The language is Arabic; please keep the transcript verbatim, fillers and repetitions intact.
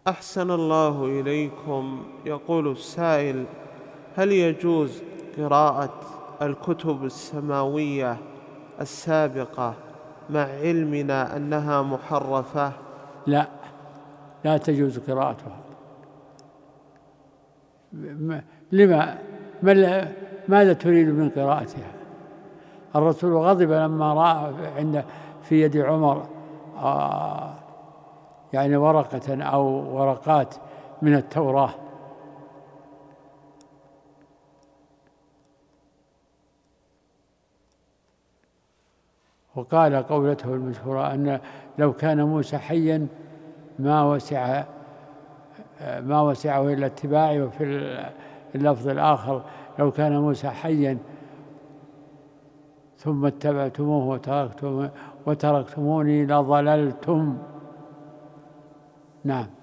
أحسن الله إليكم. يقول السائل: هل يجوز قراءة الكتب السماوية السابقة مع علمنا أنها محرفة؟ لا، لا تجوز قراءتها. لما؟ ماذا تريد من قراءتها؟ الرسول غضب لما رأى عند في يد عمر آه يعني ورقة أو ورقات من التوراة. وقال قولته المشهورة أن لو كان موسى حيا ما وسع ما وسعه إلا اتباعي. وفي اللفظ الآخر: لو كان موسى حيا ثم اتبعتموه وتركتم وتركتموني لضللتم. نعم.